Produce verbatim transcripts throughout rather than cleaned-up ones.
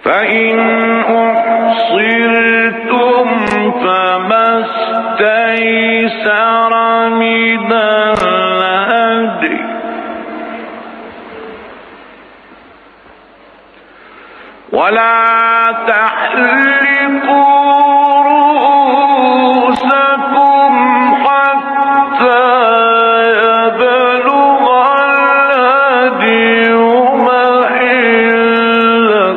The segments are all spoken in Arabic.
فإن أحصرتم فما استيسر من الهدي ولا تحلقوا رؤوسكم حتى يبلغ الهدي محله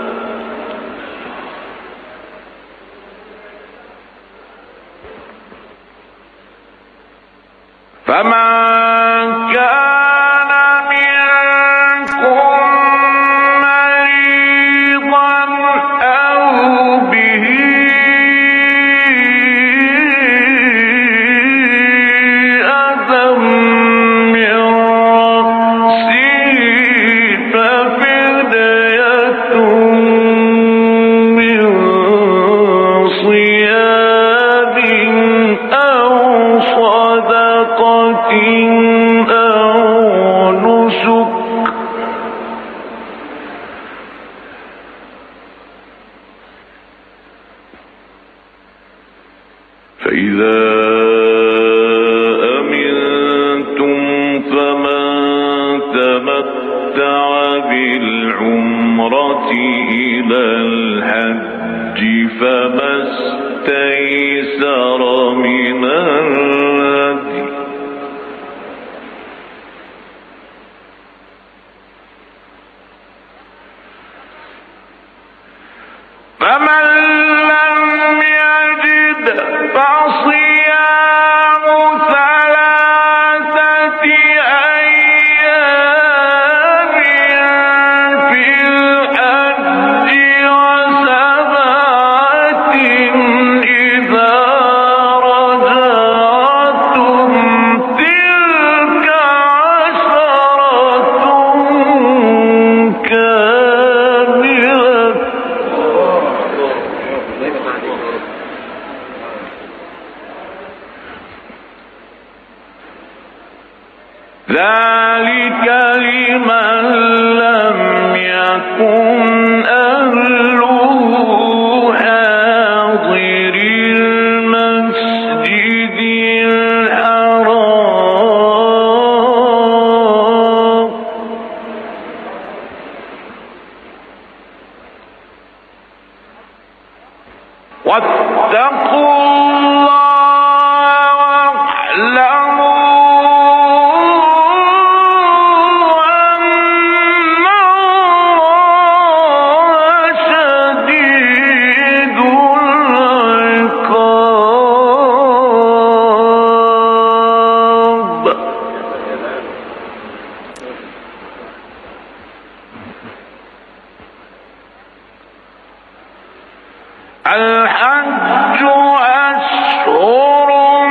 فمن كان منكم مريضا أو به أذى من رأسه ففدية من صيام أو صدقة أو نسك فإذا أمنتم فمن تمتع بالعمرة إلى الحج فما استيسر من الهدي فمن لم يجد فصيام ثلاثة أيام في الحج وسبعة إذا رجعتم تلك عشرة كاملة ذلك لمن لم يكن أهله حاضر المسجد الحرام واتقوا الله واعلموا الحج أشهر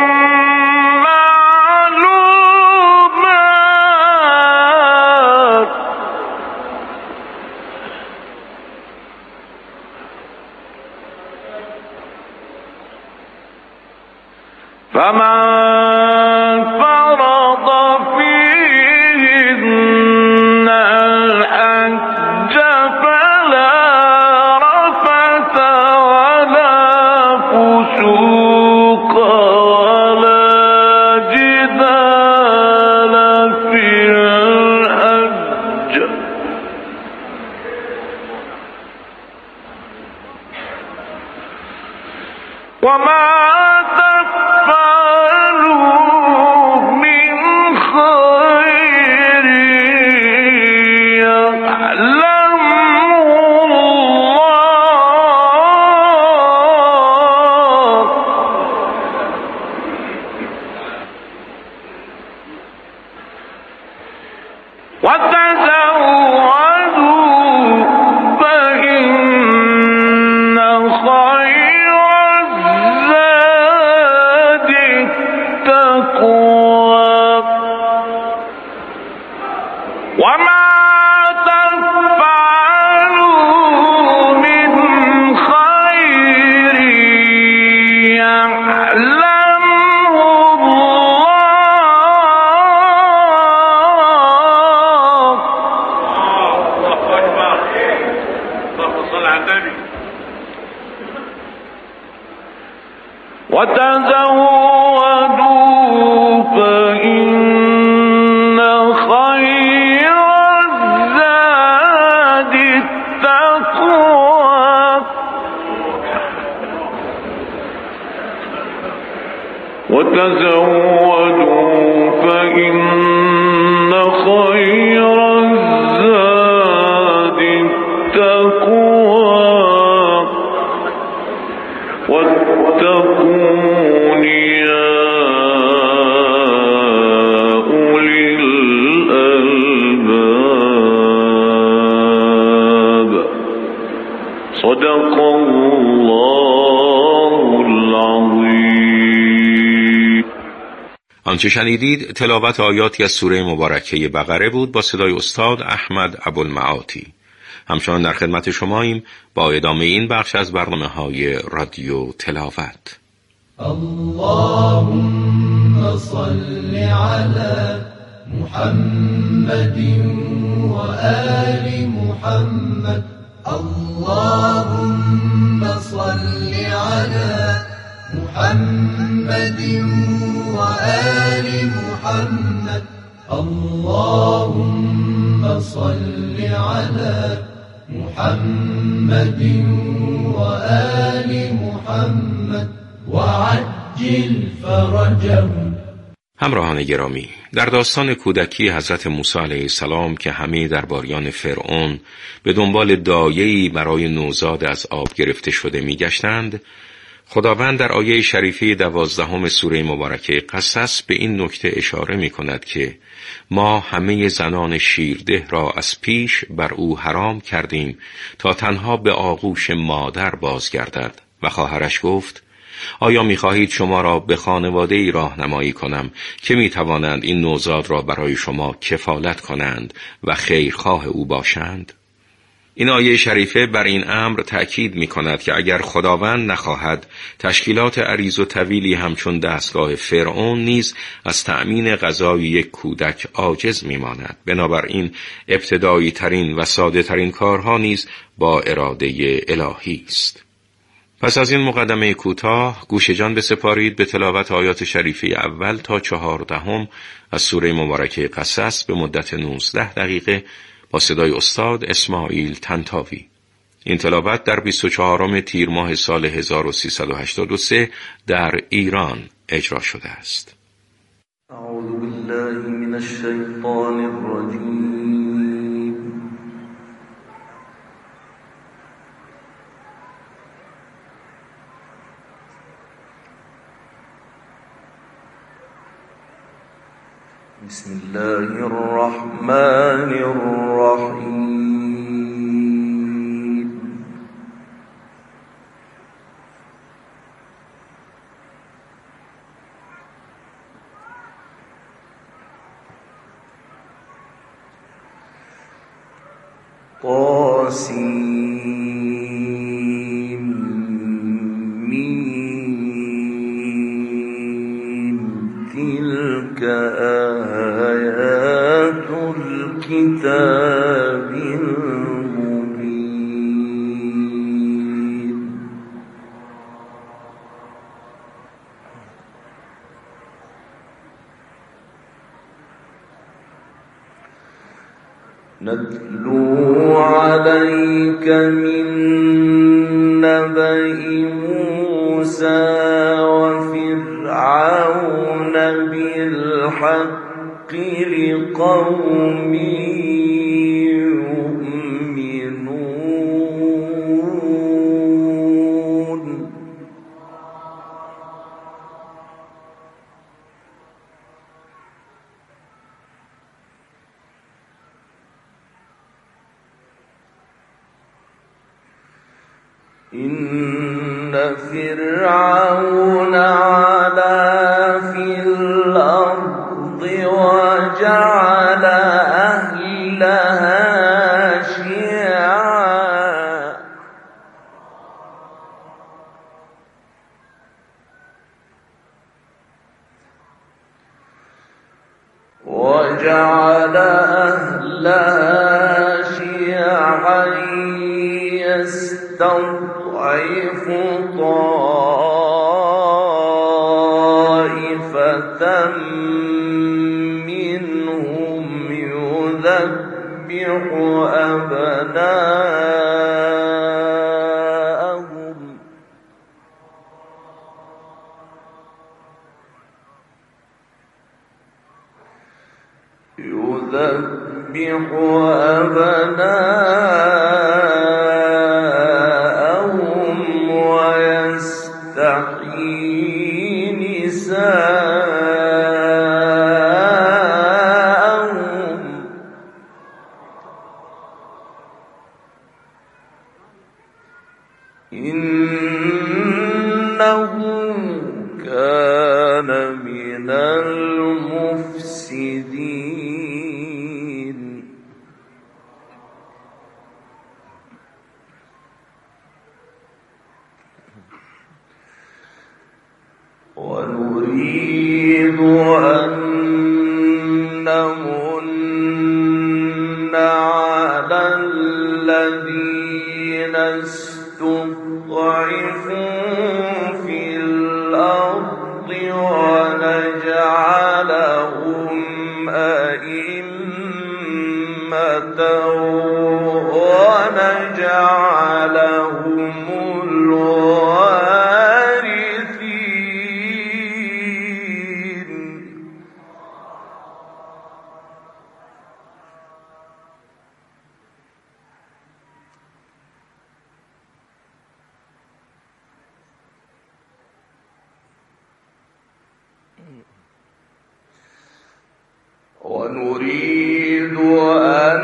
معلومات فمن فرض فيهن الحج فلا رفث فسوق ولا جدال في الحج وما تفعلوا من خير يعلمه الله وتزودوا فإن خير الزاد التقوى وما تفعلوا من خير يعلمه الله وتزودوا فإن خير الزاد التقوى وتزودوا فإن خير الزاد التقوى واتقون يا أولي الألباب. صدق الله العظيم. آنچه شنیدید تلاوت آیاتی از سوره مبارکه بقره بود با صدای استاد احمد ابوالمعاطی. همچنان در خدمت شماییم با ادامه این بخش از برنامه‌های رادیو تلاوت. اللهم صل على محمد و آل محمد. اللهم صل على محمد و آل محمد. اللهم صل على محمد و آل محمد و عجل فرجهم. همراهان گرامی، در داستان کودکی حضرت موسی علیه السلام که همه درباریان فرعون به دنبال دایه‌ای برای نوزاد از آب گرفته شده می‌گشتند، خداوند در آیه شریفه دوازدهم سوره مبارکه قصص به این نکته اشاره می کند که ما همه زنان شیرده را از پیش بر او حرام کردیم تا تنها به آغوش مادر بازگردد. و خواهرش گفت آیا می خواهید شما را به خانواده‌ای راهنمایی کنم که می توانند این نوزاد را برای شما کفالت کنند و خیرخواه او باشند؟ این آیه شریفه بر این امر تأکید می کند که اگر خداوند نخواهد، تشکیلات عریض و طویلی همچون دستگاه فرعون نیز از تأمین غذای یک کودک عاجز می ماند. بنابراین ابتدایی ترین و ساده ترین کارها نیز با اراده الهی است. پس از این مقدمه کوتاه گوش جان بسپارید به تلاوت آیات شریفه اول تا چهاردهم از سوره مبارکه قصص به مدت نوزده دقیقه با صدای استاد اسماعیل طنطاوی. این تلاوت در بیست و چهارم تیر ماه سال هزار و سیصد و هشتاد و سه در ایران اجرا شده است. اعوذ بالله من الشیطان الرجیم. بسم الله الرحمن الرحیم. طاسیم میم تلک آیات الكتاب المبین. نتلو عليك من نبأ موسى وفرعون بالحق لقوم يؤمنون. إن فرعون علا في الأرض وجعل أهلها شيعا وجعل أهلها شيعا يستضعف طائفة يذبح أبناءهم يذبح أبناءهم ويستحيي نساءهم إنه كان من المفسدين. ونريد أن نمن على الذين استضعفوا في الأرض ونجعلهم أئمة ونجعلهم الوارثين. ونريد أن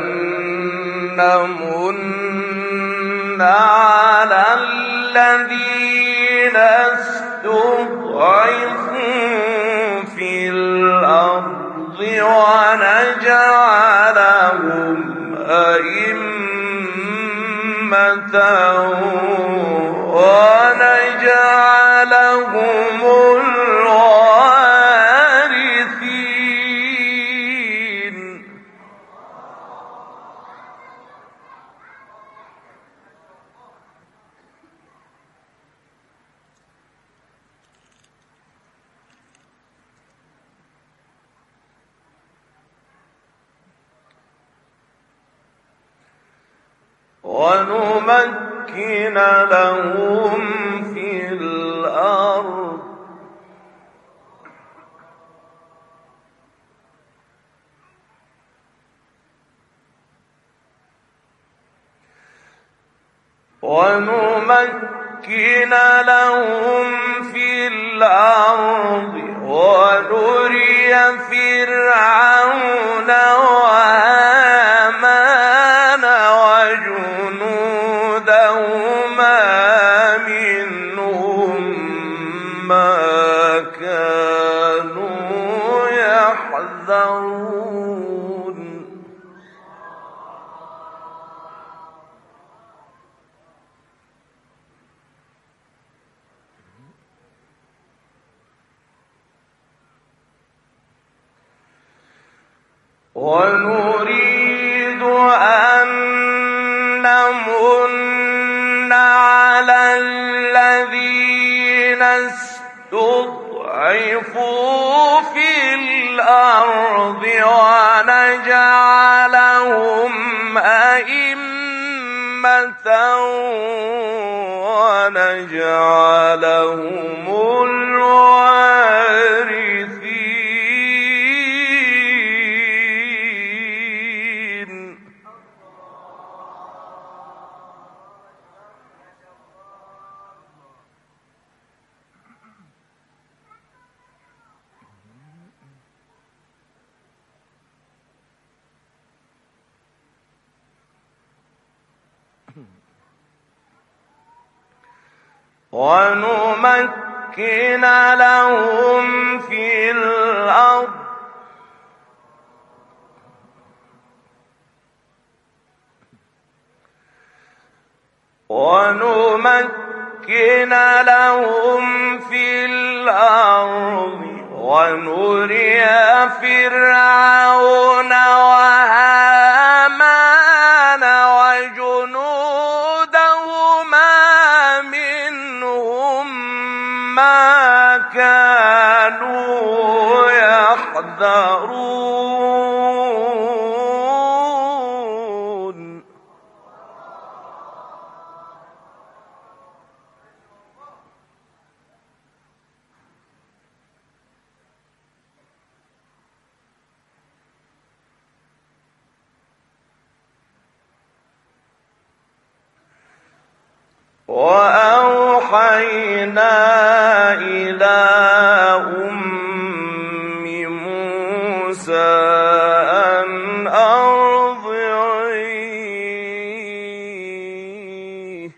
نمن على الذين استضعفوا في الأرض ونجعلهم أئمة ونجعلهم الوارثين. ونمكن لهم في الأرض ونمكن لهم في الأرض ونري فرعون وهامان وجنودهما منهم ما كانوا يحذرون. ونريد أن نمن على الذين استضعفوا في الأرض ونجعلهم أئمة ونجعلهم الوارثين. ونمكن لهم في الأرض ونمكن لهم في الأرض ونري فرعون وهامان وجنودهما منهم ما كانوا يحذرون. وأوحينا إلى أم موسى أن أرضعيه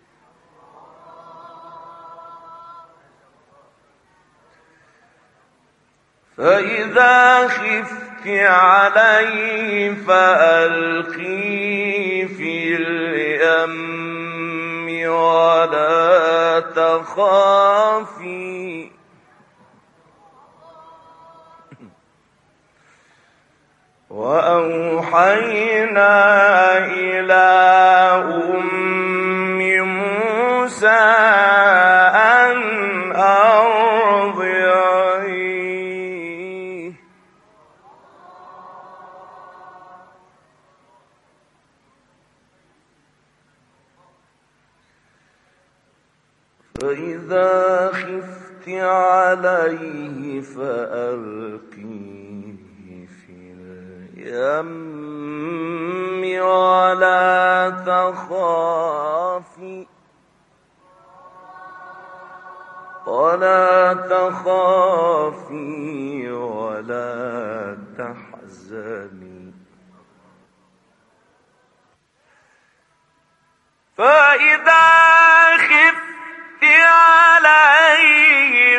فإذا خفت عليه فألقيه في اليم ولا تخافي وأوحينا إلى أم موسى أن أرضعيه فإذا خفت عليه فألقيه في اليم ولا تخافي ولا تخافي ولا تحزني فإذا خفت عليه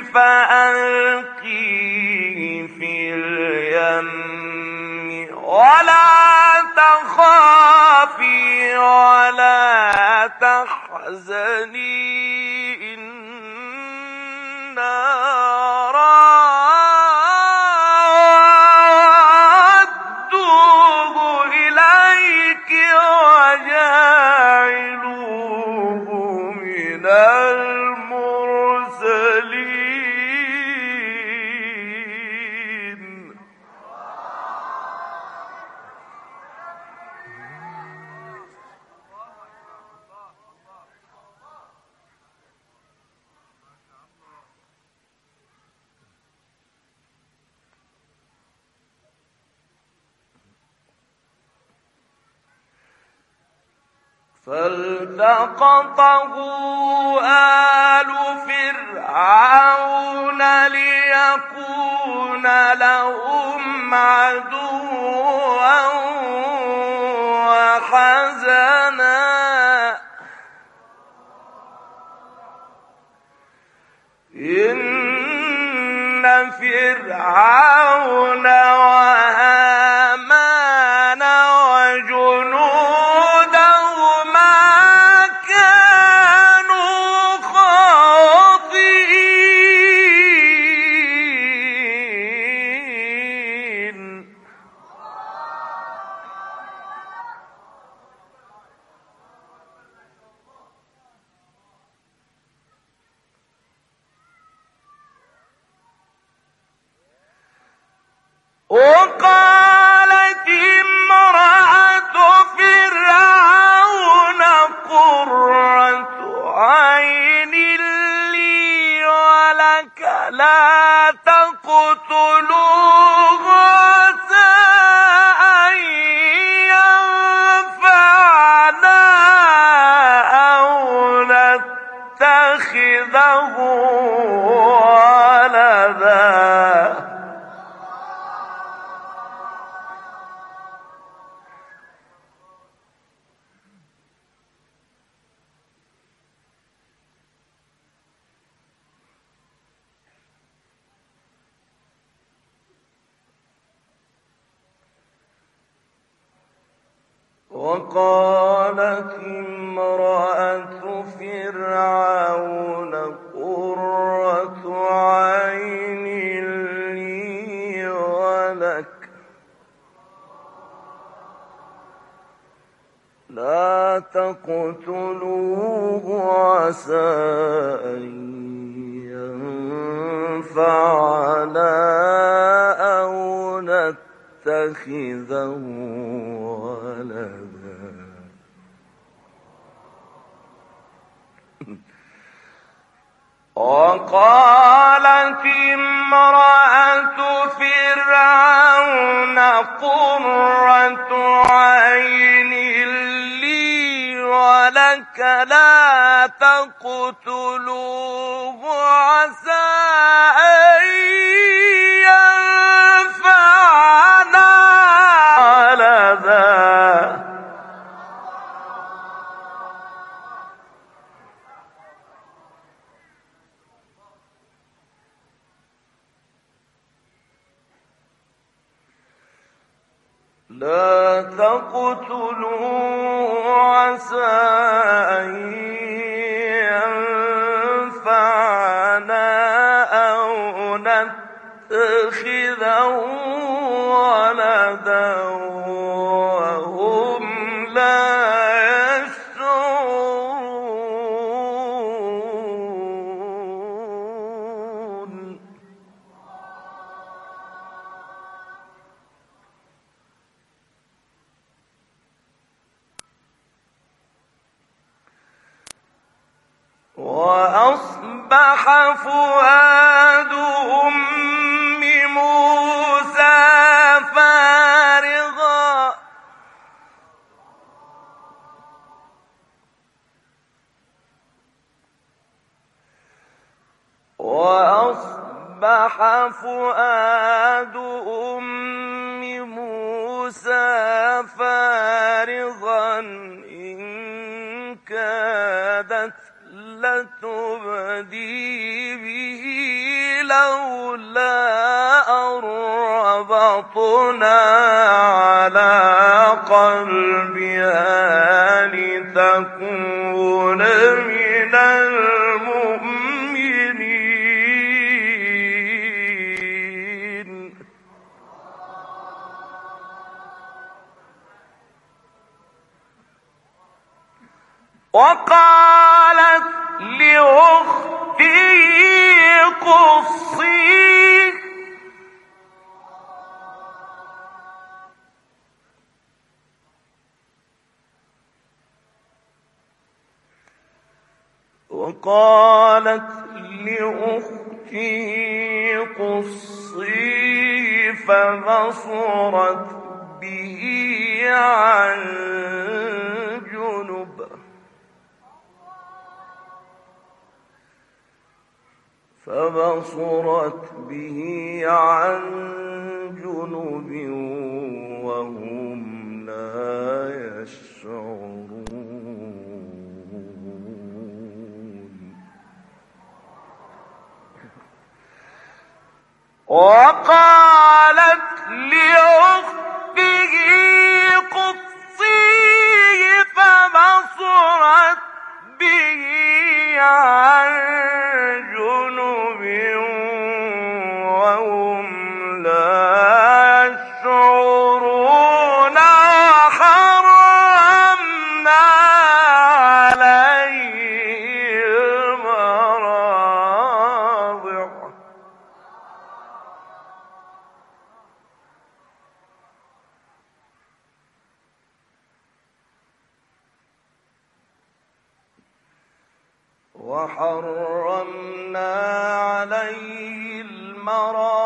فألقيه في اليم ولا تخافي ولا تحزني إنا رادوه إليك وجاعلوه من المرسلين فالتقطه آل فرعون ليكون لهم عدوا وحزنا إن فرعون وهامان وجنودهما كانوا خاطئين وقالت امرأة فرعون قرة عين لي ولك لا تقتلوه عسى أن ينفعنا أو نتخذه ولدا وقالت امرأة فرعون قرة عين لي ولك لا تقتلوه عسى أن ينفعنا أو نتخذه ولدا وقالت امرأة فرعون قرة عين لي ولك لك لا تقتلوه عسى أن ينفعنا ولدا لا تقتلوه عسى أن ينفعنا أو نتخذه ولدا وهم لا يشعرون. وأصبح فؤاد أم موسى فارغا وأصبح فؤاد أم موسى فارغا إن كادت لتبدي به لولا أن ربطنا على قلبها لتكون من المؤمنين. وقالت لأخته قصيه وقالت لأخته قصيه فبصرت به عن جنب فبصرت به عن جنب وهم لا يشعرون. وقالت لأخته قصيه فبصرت به عن جنب وهم لا يشعرون. وحرمنا عليه المراضع وحرمنا عليه المراضع